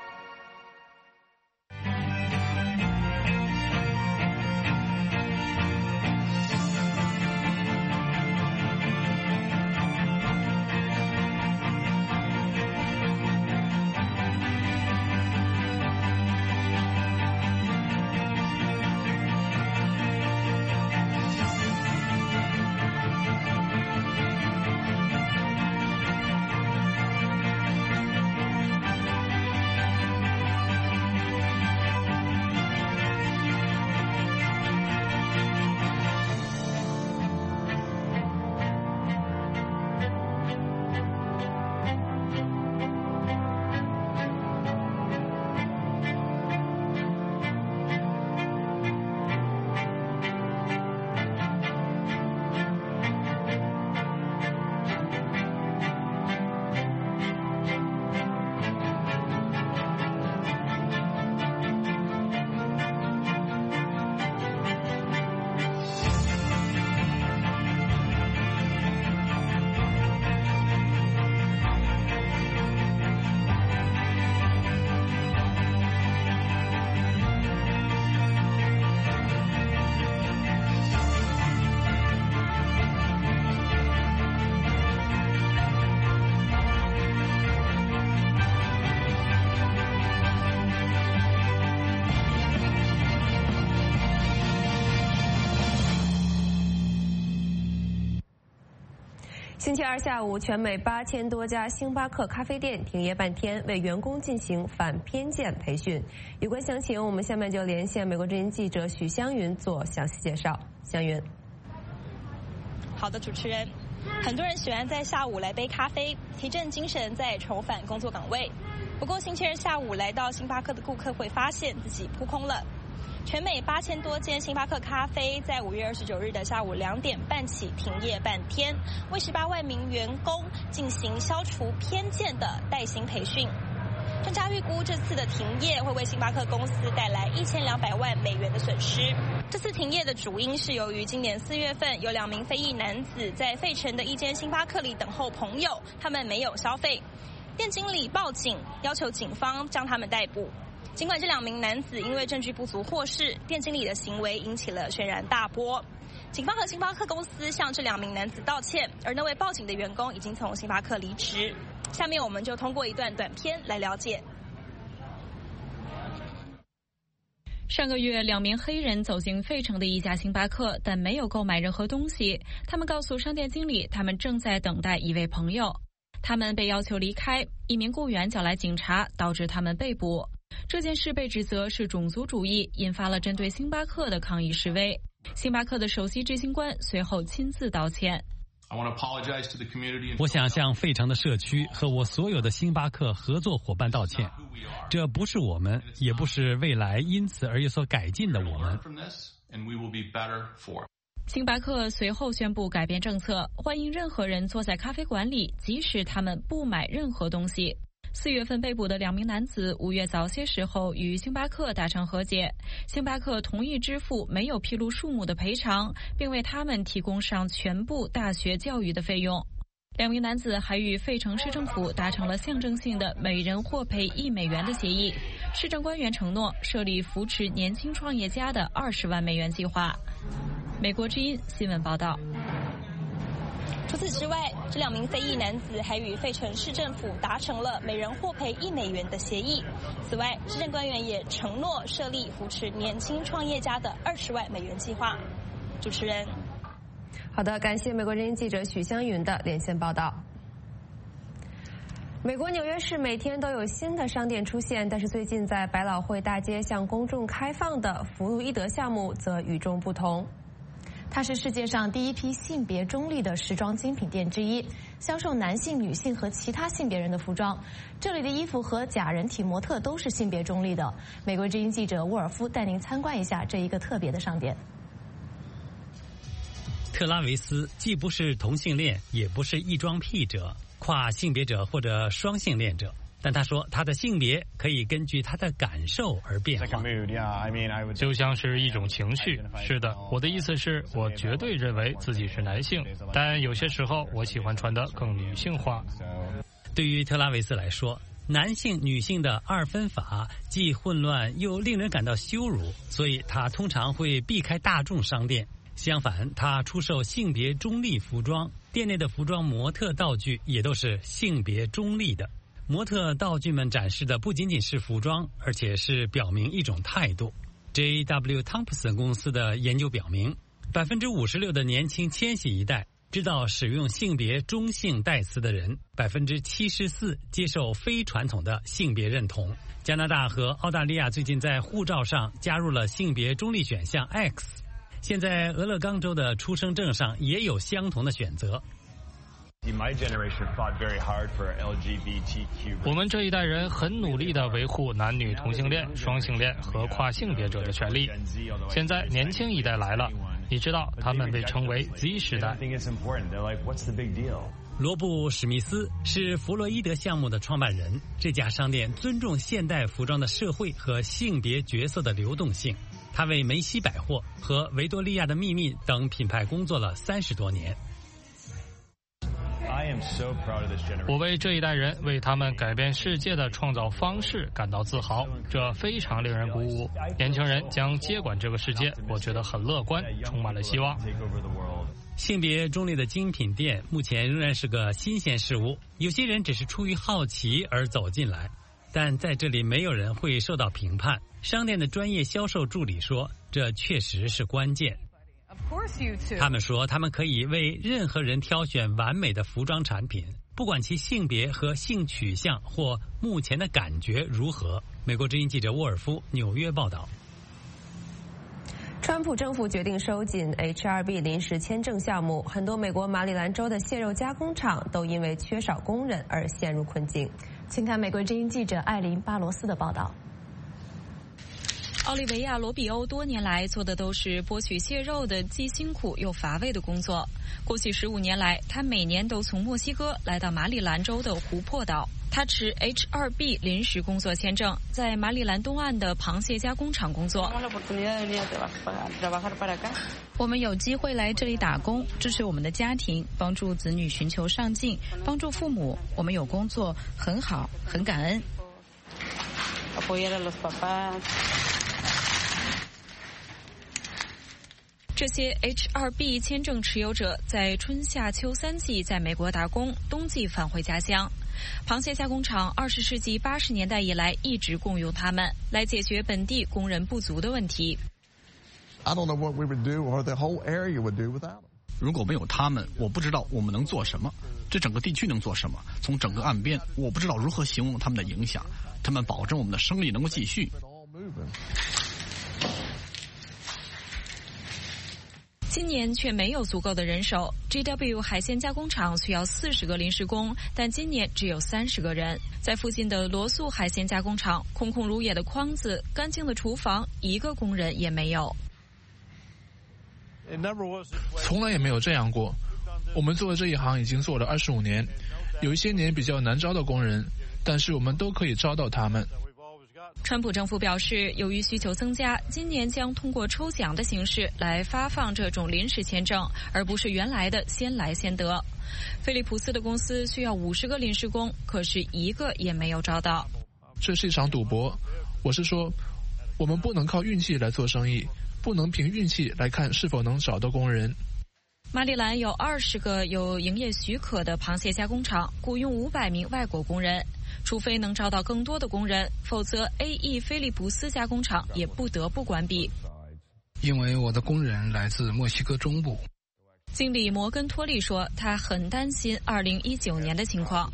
星期二下午，全美八千多家星巴克咖啡店停业半天，为员工进行反偏见培训。有关详情，我们下面就连线美国之音记者许湘云做详细介绍。湘云， 好的，主持人，很多人喜欢在下午来杯咖啡，提振精神，再重返工作岗位。不过星期二下午来到星巴克的顾客会发现自己扑空了。全美八千多间星巴克咖啡在五月二十九日的下午两点半起停业半天，为十八万名员工进行消除偏见的带薪培训。专家预估这次的停业会为星巴克公司带来一千两百万美元的损失。这次停业的主因是由于今年四月份有两名非裔男子在费城的一间星巴克里等候朋友，他们没有消费，店经理报警要求警方将他们逮捕。尽管这两名男子因为证据不足获释，店经理的行为引起了轩然大波。警方和星巴克公司向这两名男子道歉，而那位报警的员工已经从星巴克离职。下面我们就通过一段短片来了解。 上个月，两名黑人走进费城的一家星巴克，但没有购买任何东西。他们告诉商店经理，他们正在等待一位朋友。他们被要求离开，一名雇员叫来警察，导致他们被捕。这件事被指责是种族主义，引发了针对星巴克的抗议示威。星巴克的首席执行官随后亲自道歉。 我想向费城的社区和我所有的星巴克合作伙伴道歉，这不是我们，也不是未来因此而有所改进的我们。 星巴克随后宣布改变政策，欢迎任何人坐在咖啡馆里，即使他们不买任何东西。四月份被捕的两名男子五月早些时候与星巴克达成和解，星巴克同意支付没有披露数目的赔偿，并为他们提供上全部大学教育的费用。两名男子还与费城市政府达成了象征性的每人获赔一美元的协议，市政官员承诺设立扶持年轻创业家的二十万美元计划。美国之音新闻报道。 除此之外，这两名非裔男子还与费城市政府达成了每人获赔一美元的协议。此外，市政官员也承诺设立扶持年轻创业家的二十万美元计划。主持人， 好的，感谢美国之音记者许湘云的连线报道。美国纽约市每天都有新的商店出现，但是最近在百老汇大街向公众开放的福路伊德项目则与众不同。 它是世界上第一批性别中立的时装精品店之一，销售男性、女性和其他性别人的服装。这里的衣服和假人体模特都是性别中立的。美国之音记者沃尔夫带您参观一下这一个特别的商店。 特拉维斯既不是同性恋，也不是异装癖者、跨性别者或者双性恋者。但他说，他的性别可以根据他的感受而变化， 就像是一种情绪。是的，我的意思是，我绝对认为自己是男性，但有些时候我喜欢穿得更女性化。 对于特拉维斯来说，男性、女性的二分法既混乱又令人感到羞辱，所以他通常会避开大众商店。相反，他出售性别中立服装，店内的服装模特道具也都是性别中立的。模特道具们展示的不仅仅是服装，而且是表明一种态度。J W Thompson 公司的研究表明，百分之五十六的年轻千禧一代知道使用性别中性代词的人，百分之七十四接受非传统的性别认同。加拿大和澳大利亚最近在护照上加入了性别中立选项 X， 现在俄勒冈州的出生证上也有相同的选择。 我们这一代人很努力地维护男女同性恋、双性恋和跨性别者的权利。现在年轻一代来了，你知道他们被称为 Z 时代。 罗布·史密斯是弗洛伊德项目的创办人。这家商店尊重现代服装的社会和性别角色的流动性。他为梅西百货和维多利亚的秘密等品牌工作了三十多年。 我为这一代人为他们改变世界的创造方式感到自豪，这非常令人鼓舞。年轻人将接管这个世界，我觉得很乐观，充满了希望。 性别中立的精品店目前仍然是个新鲜事物，有些人只是出于好奇而走进来，但在这里没有人会受到评判。商店的专业销售助理说，这确实是关键。他们说，他们可以为任何人挑选完美的服装产品，不管其性别和性取向或目前的感觉如何。美国之音记者沃尔夫纽约报道。 川普政府决定收紧 H 二 B 临时签证项目，很多美国马里兰州的蟹肉加工厂都因为缺少工人而陷入困境。 请看美国之音记者艾琳·巴罗斯的报道。 奥利维亚·罗比欧多年来做的都是剥取蟹肉的既辛苦又乏味的工作。过去十五年来，他每年都从墨西哥来到马里兰州的湖泊岛。他持 H 二 B 临时工作签证，在马里兰东岸的螃蟹加工厂工作。我们有机会来这里打工，支持我们的家庭，帮助子女寻求上进，帮助父母。我们有工作，很好，很感恩。这些 H 二 B 签证持有者在春夏秋三季在美国打工，冬季返回家乡。螃蟹加工厂二十世纪八十年代以来一直雇佣他们，来解决本地工人不足的问题。 如果没有他们，我不知道我们能做什么，这整个地区能做什么。从整个岸边，我不知道如何形容他们的影响。他们保证我们的生意能够继续。 今年却没有足够的人手。G W 海鲜加工厂需要四十个临时工，但今年只有三十个人。在附近的罗素海鲜加工厂，空空如也的筐子，干净的厨房，一个工人也没有。 从来也没有这样过。我们做的这一行已经做了二十五年，有一些年比较难招到工人，但是我们都可以招到他们。 川普政府表示，由于需求增加，今年将通过抽奖的形式来发放这种临时签证，而不是原来的先来先得。菲利普斯的公司需要五十个临时工，可是一个也没有招到。 这是一场赌博，我是说，我们不能靠运气来做生意，不能凭运气来看是否能找到工人。 马里兰有二十个有营业许可的螃蟹加工厂，雇佣五百名外国工人。除非能招到更多的工人，否则 A E 菲利普斯加工厂也不得不关闭。 因为我的工人来自墨西哥中部。 经理摩根托利说，他很担心二零一九年的情况。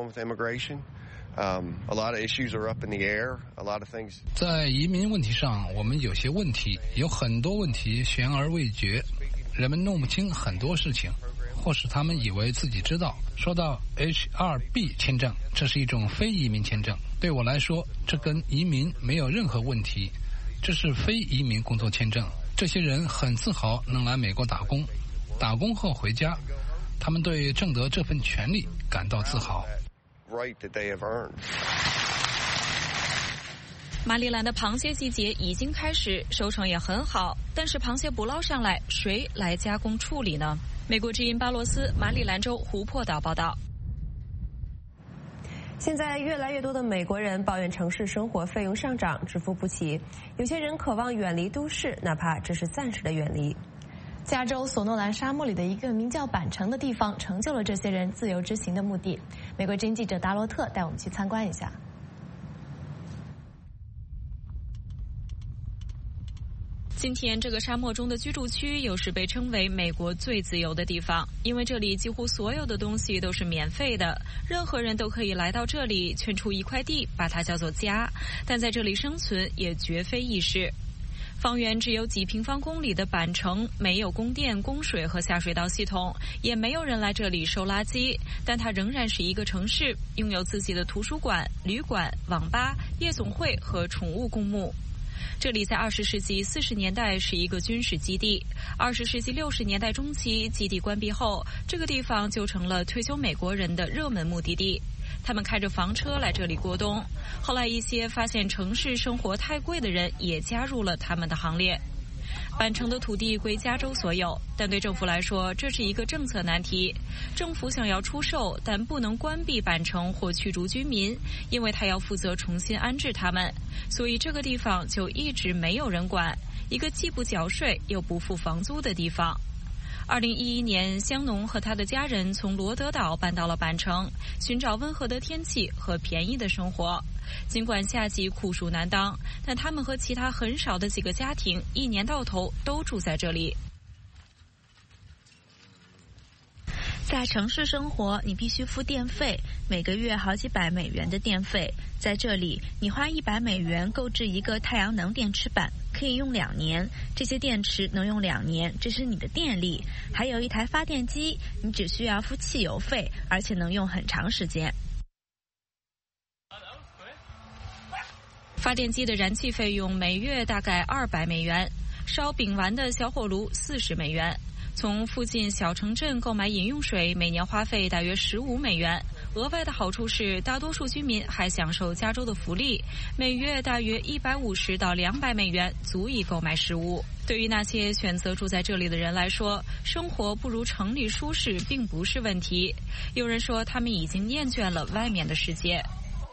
在移民问题上，我们有些问题，有很多问题悬而未决，人们弄不清很多事情。或是他们以为自己知道。说到 H 二 B 签证，这是一种非移民签证。对我来说，这跟移民没有任何问题。这是非移民工作签证。这些人很自豪能来美国打工，打工后回家，他们对挣得这份权利感到自豪。 马里兰的螃蟹季节已经开始，收成也很好，但是螃蟹捕捞上来，谁来加工处理呢？美国之音巴罗斯马里兰州湖泊岛报道。 现在越来越多的美国人抱怨城市生活费用上涨，支付不起。有些人渴望远离都市，哪怕只是暂时的远离。 加州索诺兰沙漠里的一个名叫板城的地方，成就了这些人自由之行的目的。美国之音记者达罗特带我们去参观一下。 今天这个沙漠中的居住区有时被称为美国最自由的地方，因为这里几乎所有的东西都是免费的，任何人都可以来到这里，圈出一块地，把它叫做家，但在这里生存也绝非易事。方圆只有几平方公里的板城，没有供电、供水和下水道系统，也没有人来这里收垃圾，但它仍然是一个城市，拥有自己的图书馆、旅馆、网吧、夜总会和宠物公墓。这里在二十世纪四十年代是一个军事基地，二十世纪六十年代中期基地关闭后，这个地方就成了退休美国人的热门目的地。他们开着房车来这里过冬，后来一些发现城市生活太贵的人也加入了他们的行列。板城的土地归加州所有，但对政府来说这是一个政策难题。政府想要出售，但不能关闭板城或驱逐居民，因为他要负责重新安置他们，所以这个地方就一直没有人管，一个既不缴税又不付房租的地方。二零一一年，香农和他的家人从罗德岛搬到了板城，寻找温和的天气和便宜的生活。尽管夏季酷暑难当，但他们和其他很少的几个家庭一年到头都住在这里。 在城市生活，你必须付电费，每个月好几百美元的电费。在这里，你花一百美元购置一个太阳能电池板，可以用两年。这些电池能用两年，这是你的电力。还有一台发电机，你只需要付汽油费，而且能用很长时间。 发电机的燃气费用每月大概二百美元，烧饼丸的小火炉四十美元。从附近小城镇购买饮用水，每年花费大约十五美元。额外的好处是，大多数居民还享受加州的福利，每月大约一百五十到两百美元，足以购买食物。对于那些选择住在这里的人来说，生活不如城里舒适并不是问题。有人说，他们已经厌倦了外面的世界。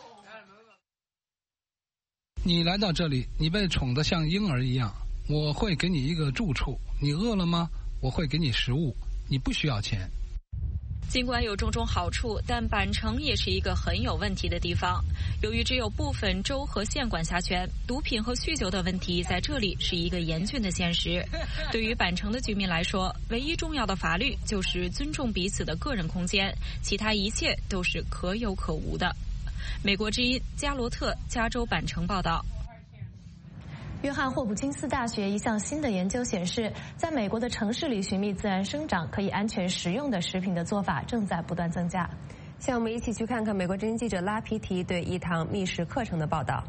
你来到这里，你被宠得像婴儿一样，我会给你一个住处。你饿了吗？我会给你食物，你不需要钱。 尽管有种种好处，但板城也是一个很有问题的地方。由于只有部分州和县管辖权，毒品和酗酒的问题在这里是一个严峻的现实。对于板城的居民来说，唯一重要的法律就是尊重彼此的个人空间，其他一切都是可有可无的。美国之音加罗特加州板城报道。 约翰霍普金斯大学一项新的研究显示，在美国的城市里寻觅自然生长、可以安全食用的食品的做法正在不断增加。 像我们一起去看看美国之音记者拉皮提对一堂觅食课程的报道。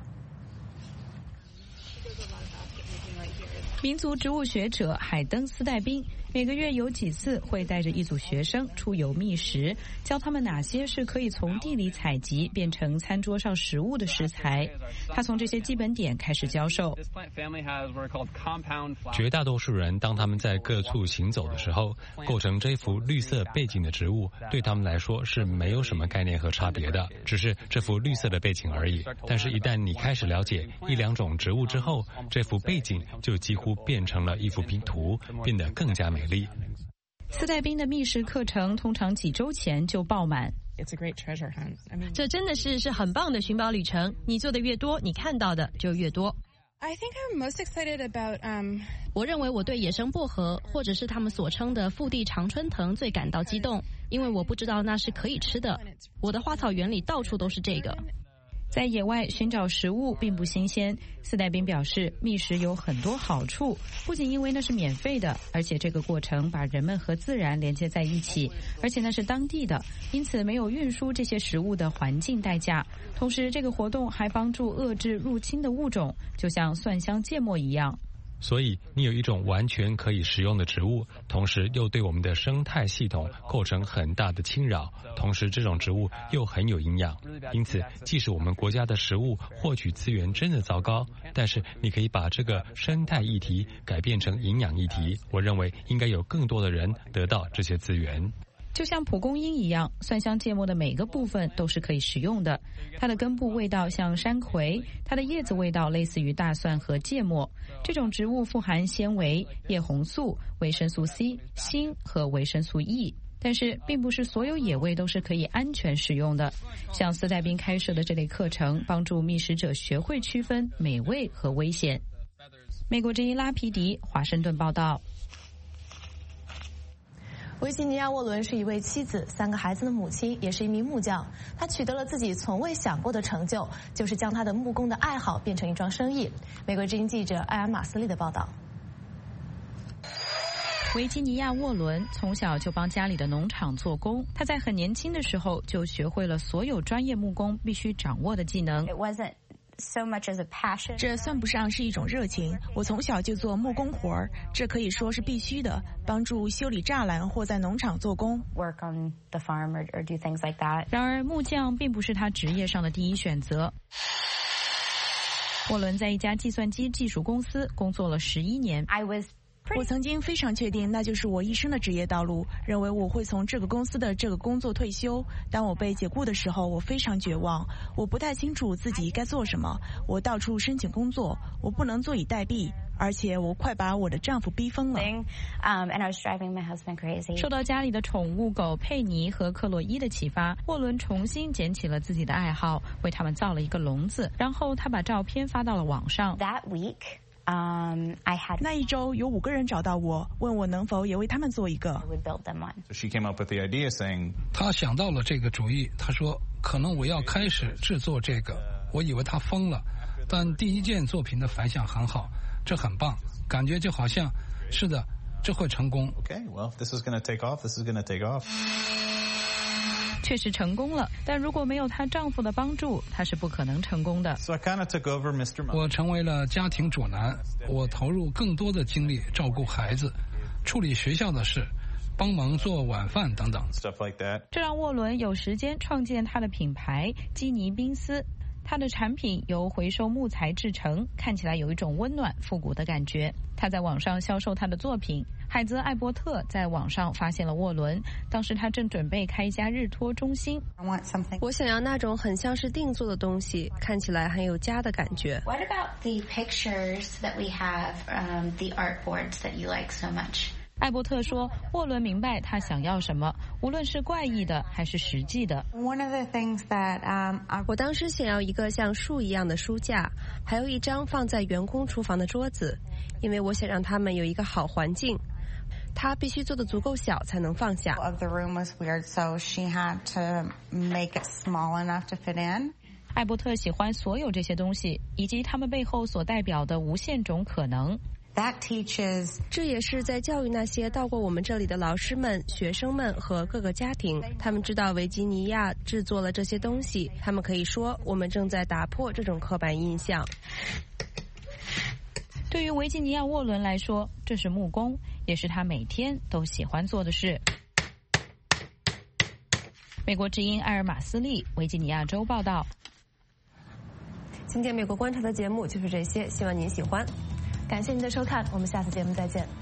民族植物学者海登斯代宾每个月有几次会带着一组学生出游觅食，教他们哪些是可以从地里采集变成餐桌上食物的食材。他从这些基本点开始教授。 绝大多数人当他们在各处行走的时候，构成这幅绿色背景的植物对他们来说是没有什么概念和差别的，只是这幅绿色的背景而已。但是一旦你开始了解一两种植物之后，这幅背景就几乎变成了一幅拼图，变得更加美丽。 斯代宾的觅食课程通常几周前就爆满。 这真的是是很棒的寻宝旅程，你做的越多，你看到的就越多。 I think I'm most excited about, um... 我认为我对野生薄荷，或者是他们所称的腹地常春藤最感到激动，因为我不知道那是可以吃的。我的花草园里到处都是这个。 在野外寻找食物并不新鲜，斯代宾表示，觅食有很多好处，不仅因为那是免费的，而且这个过程把人们和自然连接在一起，而且那是当地的，因此没有运输这些食物的环境代价。同时，这个活动还帮助遏制入侵的物种，就像蒜香芥末一样。 所以你有一种完全可以食用的植物，同时又对我们的生态系统构成很大的侵扰，同时这种植物又很有营养。因此即使我们国家的食物获取资源真的糟糕，但是你可以把这个生态议题改变成营养议题。我认为应该有更多的人得到这些资源。 就像蒲公英一样，蒜香芥末的每个部分都是可以食用的。它的根部味道像山葵，它的叶子味道类似于大蒜和芥末。这种植物富含纤维、叶红素、维生素 C、锌和维生素 E。但是并不是所有野味都是可以安全食用的。像斯代宾开设的这类课程，帮助觅食者学会区分美味和危险。美国之音拉皮迪，华盛顿报道。 维吉尼亚·沃伦是一位妻子、三个孩子的母亲，也是一名木匠。他取得了自己从未想过的成就，就是将他的木工的爱好变成一桩生意。美国之音记者艾尔·马斯利的报道。 维吉尼亚·沃伦从小就帮家里的农场做工，他在很年轻的时候就学会了所有专业木工必须掌握的技能。 So much as a passion. 这算不上是一种热情，我从小就做木工活儿，这可以说是必须的，帮助修理栅栏或在农场做工。 Work on the farm or, or do things like that. 然而，木匠并不是他职业上的第一选择。沃伦在一家计算机技术公司工作了十一年。 I was我曾经非常确定那就是我一生的职业道路，认为我会从这个公司的这个工作退休。当我被解雇的时候，我非常绝望，我不太清楚自己该做什么。我到处申请工作，我不能坐以待毙，而且我快把我的丈夫逼疯了。 Um, and I was driving my husband crazy. 受到家里的宠物狗佩妮和克洛伊的启发，沃伦重新捡起了自己的爱好，为他们造了一个笼子，然后他把照片发到了网上。 That week.Um, I had 那一周有五个人找到我，问我能否也为他们做一个。 So she came up with the idea saying, 她想到了这个主意，她说可能我要开始制作这个。我以为她疯了，但第一件作品的反响很好，这很棒，感觉就好像是的，这会成功。Okay, well, this is going to take off. This is going to take off. 确实成功了，但如果没有她丈夫的帮助，她是不可能成功的。 So I kind of took over Mister Mo. 我成为了家庭主男，我投入更多的精力照顾孩子，处理学校的事，帮忙做晚饭等等。 Stuff like that. 这让沃伦有时间创建他的品牌基尼宾斯。他的产品由回收木材制成，看起来有一种温暖复古的感觉。他在网上销售他的作品。海泽·艾伯特在网上发现了沃伦，当时他正准备开一家日托中心。 我想要那种很像是定做的东西，看起来很有家的感觉。 What about the pictures that we have, um, the art boards that you like so much?艾伯特说，沃伦明白他想要什么，无论是怪异的还是实际的。 One of the things that, um, 我当时想要一个像树一样的书架，还有一张放在员工厨房的桌子，因为我想让他们有一个好环境。它必须做得足够小才能放下。 The room was weird, so she had to make it small enough to fit in. 艾伯特喜欢所有这些东西，以及它们背后所代表的无限种可能。 That teaches， 这也是在教育那些到过我们这里的老师们、学生们和各个家庭。他们知道维吉尼亚制作了这些东西，他们可以说我们正在打破这种刻板印象。 对于维吉尼亚沃伦来说，这是木工，也是他每天都喜欢做的事。美国之音埃尔马斯利，维吉尼亚州报道。 今天美国观察的节目就是这些，希望您喜欢。 感谢您的收看，我们下次节目再见。